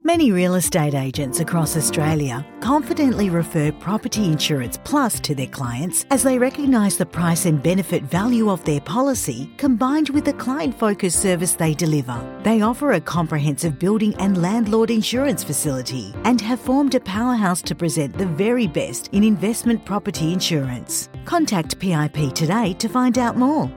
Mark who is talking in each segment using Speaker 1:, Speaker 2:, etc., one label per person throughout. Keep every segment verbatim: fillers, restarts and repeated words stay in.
Speaker 1: Many real estate agents across Australia confidently refer Property Insurance Plus to their clients as they recognise the price and benefit value of their policy combined with the client-focused service they deliver. They offer a comprehensive building and landlord insurance facility and have formed a powerhouse to present the very best in investment property insurance. Contact P I P today to find out more.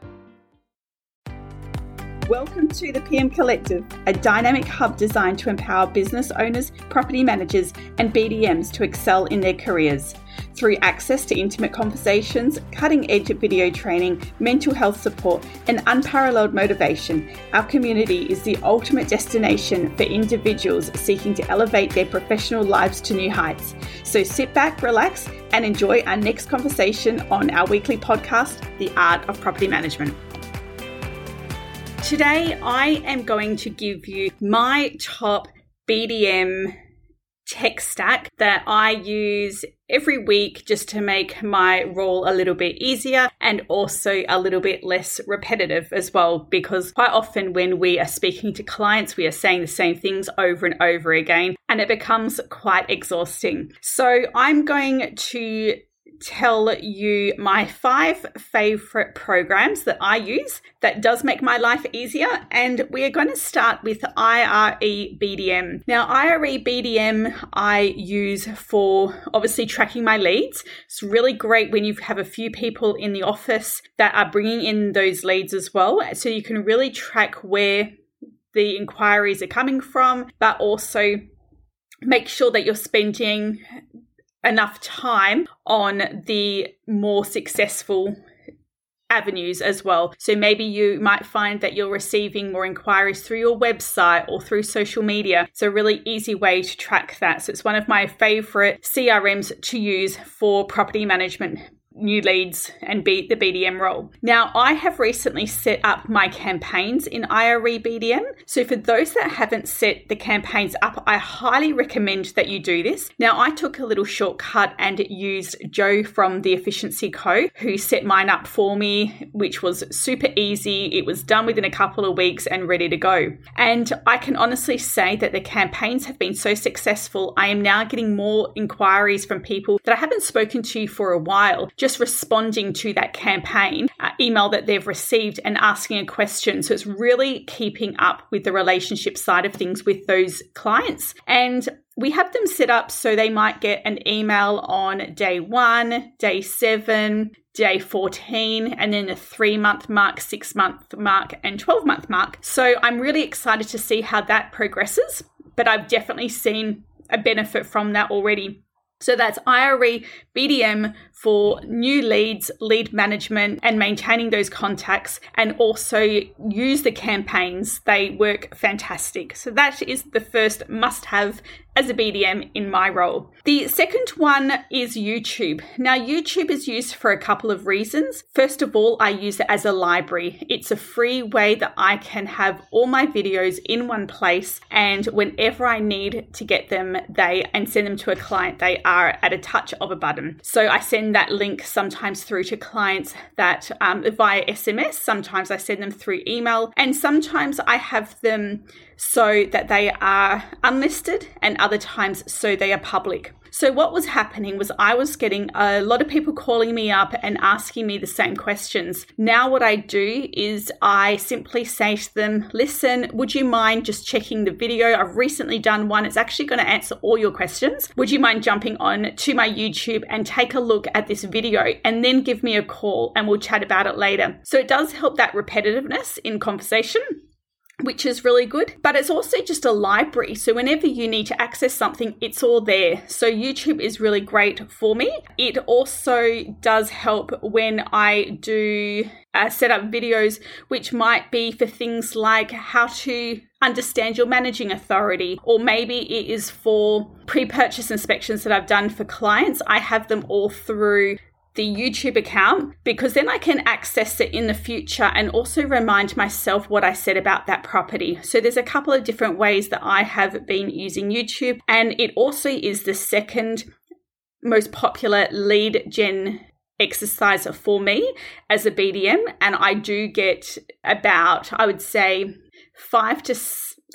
Speaker 2: Welcome to the P M Collective, a dynamic hub designed to empower business owners, property managers, and B D Ms to excel in their careers. Through access to intimate conversations, cutting-edge video training, mental health support, and unparalleled motivation, our community is the ultimate destination for individuals seeking to elevate their professional lives to new heights. So sit back, relax, and enjoy our next conversation on our weekly podcast, The Art of Property Management. Today, I am going to give you my top B D M tech stack that I use every week just to make my role a little bit easier and also a little bit less repetitive as well, because quite often when we are speaking to clients, we are saying the same things over and over again, and it becomes quite exhausting. So I'm going to tell you my five favorite programs that I use that does make my life easier. And we are going to start with I R E B D M. Now, I R E B D M I use for obviously tracking my leads. It's really great when you have a few people in the office that are bringing in those leads as well. So you can really track where the inquiries are coming from, but also make sure that you're spending enough time on the more successful avenues as well. So maybe you might find that you're receiving more inquiries through your website or through social media. It's a really easy way to track that. So it's one of my favorite C R Ms to use for property management, new leads, and B, the B D M role. Now, I have recently set up my campaigns in I R E B D M. So for those that haven't set the campaigns up, I highly recommend that you do this. Now, I took a little shortcut and used Joe from The Efficiency Co, who set mine up for me, which was super easy. It was done within a couple of weeks and ready to go. And I can honestly say that the campaigns have been so successful. I am now getting more inquiries from people that I haven't spoken to for a while, just responding to that campaign uh, email that they've received and asking a question. So it's really keeping up with the relationship side of things with those clients. And we have them set up so they might get an email on day one, day seven, day fourteen, and then the three month mark, six month mark, and twelve month mark. So I'm really excited to see how that progresses, but I've definitely seen a benefit from that already. So that's I R E B D M for new leads, lead management, and maintaining those contacts, and also use the campaigns. They work fantastic. So that is the first must-have as a B D M in my role. The second one is YouTube. Now, YouTube is used for a couple of reasons. First of all, I use it as a library. It's a free way that I can have all my videos in one place, and whenever I need to get them, they and send them to a client, they are at a touch of a button. So I send that link sometimes through to clients that um, via S M S. Sometimes I send them through email, and sometimes I have them so that they are unlisted, and other times so they are public. So what was happening was I was getting a lot of people calling me up and asking me the same questions. Now what I do is I simply say to them, listen, would you mind just checking the video? I've recently done one. It's actually going to answer all your questions. Would you mind jumping on to my YouTube and take a look at this video and then give me a call and we'll chat about it later. So it does help that repetitiveness in conversation, which is really good, but it's also just a library. So whenever you need to access something, it's all there. So YouTube is really great for me. It also does help when I do uh, set up videos, which might be for things like how to understand your managing authority, or maybe it is for pre-purchase inspections that I've done for clients. I have them all through the YouTube account, because then I can access it in the future and also remind myself what I said about that property. So there's a couple of different ways that I have been using YouTube, and it also is the second most popular lead gen exercise for me as a B D M. And I do get about, I would say, five to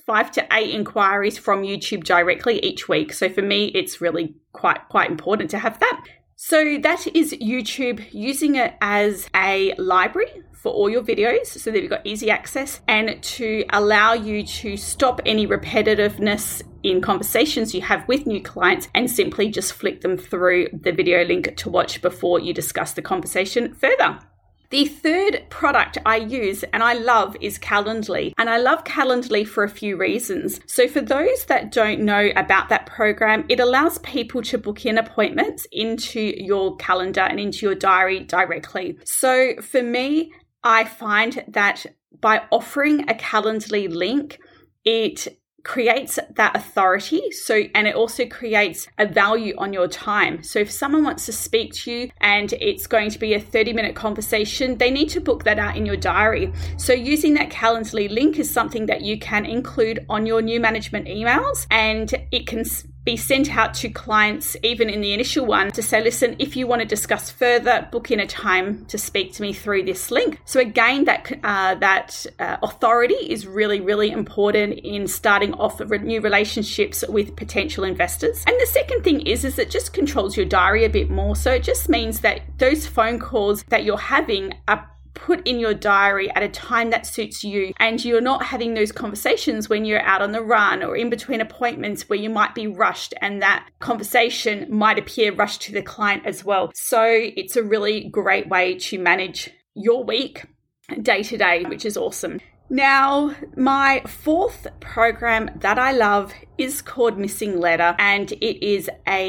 Speaker 2: five to eight inquiries from YouTube directly each week. So for me, it's really quite, quite important to have that. So that is YouTube, using it as a library for all your videos so that you've got easy access, and to allow you to stop any repetitiveness in conversations you have with new clients and simply just flick them through the video link to watch before you discuss the conversation further. The third product I use and I love is Calendly. And I love Calendly for a few reasons. So for those that don't know about that program, it allows people to book in appointments into your calendar and into your diary directly. So for me, I find that by offering a Calendly link, it creates that authority. So, and it also creates a value on your time. So if someone wants to speak to you and it's going to be a thirty minute conversation, they need to book that out in your diary. So using that Calendly link is something that you can include on your new management emails, and it can be sent out to clients even in the initial one to say, listen, if you want to discuss further, book in a time to speak to me through this link. So again, that uh, that uh, authority is really, really important in starting off new relationships with potential investors. And the second thing is, is it just controls your diary a bit more. So it just means that those phone calls that you're having are put in your diary at a time that suits you, and you're not having those conversations when you're out on the run or in between appointments where you might be rushed, and that conversation might appear rushed to the client as well. So it's a really great way to manage your week day to day, which is awesome. Now, my fourth program that I love is called Missing Letter, and it is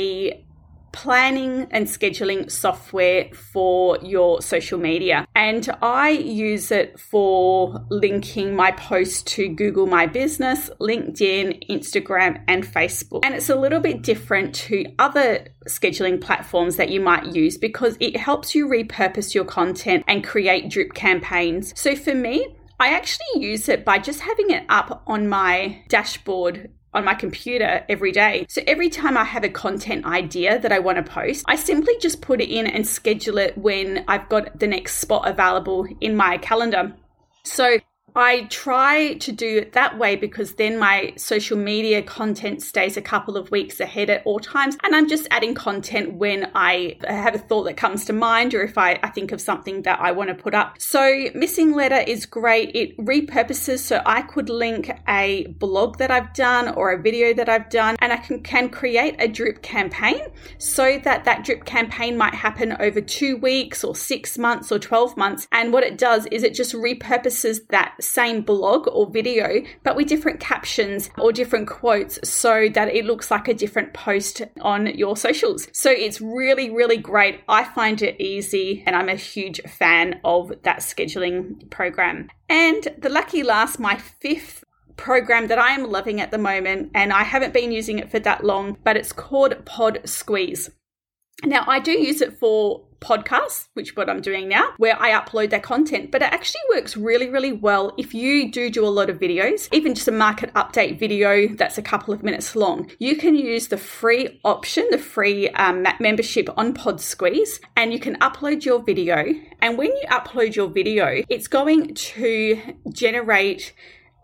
Speaker 2: a planning and scheduling software for your social media. And I use it for linking my posts to Google My Business, LinkedIn, Instagram, and Facebook. And it's a little bit different to other scheduling platforms that you might use because it helps you repurpose your content and create drip campaigns. So for me, I actually use it by just having it up on my dashboard on my computer every day. So every time I have a content idea that I want to post, I simply just put it in and schedule it when I've got the next spot available in my calendar. So I try to do it that way because then my social media content stays a couple of weeks ahead at all times, and I'm just adding content when I have a thought that comes to mind, or if I, I think of something that I want to put up. So Missing Letter is great. It repurposes, so I could link a blog that I've done or a video that I've done, and I can, can create a drip campaign so that that drip campaign might happen over two weeks or six months or twelve months. And what it does is it just repurposes that same blog or video, but with different captions or different quotes so that it looks like a different post on your socials. So it's really, really great. I find it easy, and I'm a huge fan of that scheduling program. And the lucky last, my fifth program that I am loving at the moment, and I haven't been using it for that long, but it's called Pod Squeeze. Now, I do use it for podcasts, which is what I'm doing now, where I upload that content, but it actually works really, really well if you do do a lot of videos, even just a market update video that's a couple of minutes long. You can use the free option, the free um, membership on Pod Squeeze, and you can upload your video. And when you upload your video, it's going to generate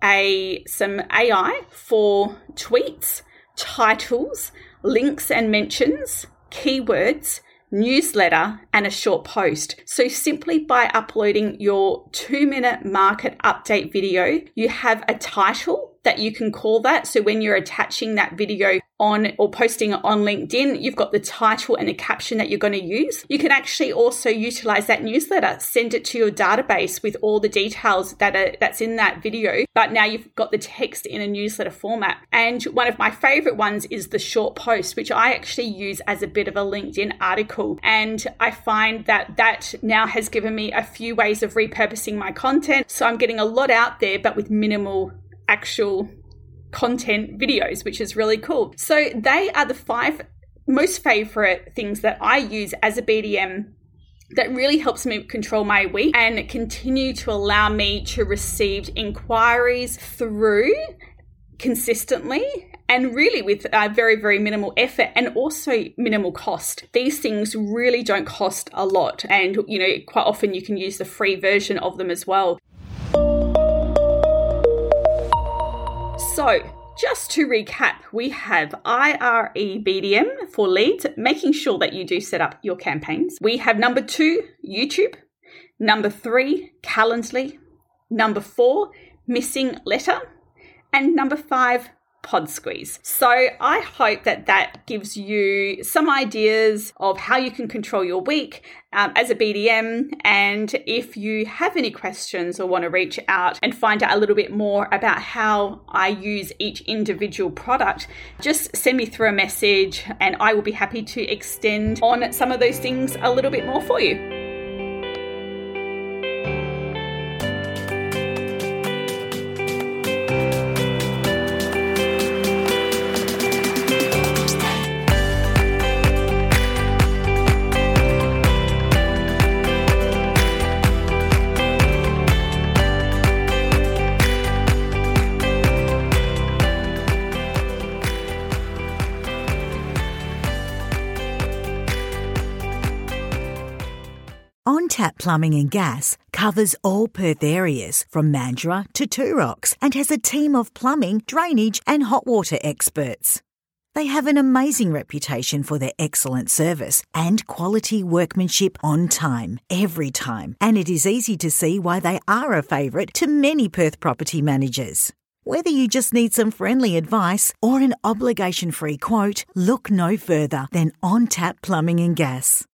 Speaker 2: a some A I for tweets, titles, links and mentions, keywords, newsletter, and a short post. So simply by uploading your two minute market update video, you have a title that you can call that. So when you're attaching that video on or posting it on LinkedIn, you've got the title and the caption that you're going to use. You can actually also utilize that newsletter, send it to your database with all the details that are that's in that video, but now you've got the text in a newsletter format. And one of my favorite ones is the short post, which I actually use as a bit of a LinkedIn article. And I find that that now has given me a few ways of repurposing my content. So I'm getting a lot out there, but with minimal actual content videos, which is really cool. So they are the five most favorite things that I use as a B D M that really helps me control my week and continue to allow me to receive inquiries through consistently and really with uh, very, very minimal effort and also minimal cost. These things really don't cost a lot. And, you know, quite often you can use the free version of them as well. So, just to recap, we have I R E B D M for leads, making sure that you do set up your campaigns. We have number two, YouTube. Number three, Calendly. Number four, Missing Letter. And number five, Pod Squeeze. So I hope that that gives you some ideas of how you can control your week um, as a B D M. And if you have any questions or want to reach out and find out a little bit more about how I use each individual product, just send me through a message and I will be happy to extend on some of those things a little bit more for you.
Speaker 1: OnTap Plumbing and Gas covers all Perth areas from Mandurah to Two Rocks and has a team of plumbing, drainage and hot water experts. They have an amazing reputation for their excellent service and quality workmanship on time, every time, and it is easy to see why they are a favourite to many Perth property managers. Whether you just need some friendly advice or an obligation-free quote, look no further than OnTap Plumbing and Gas.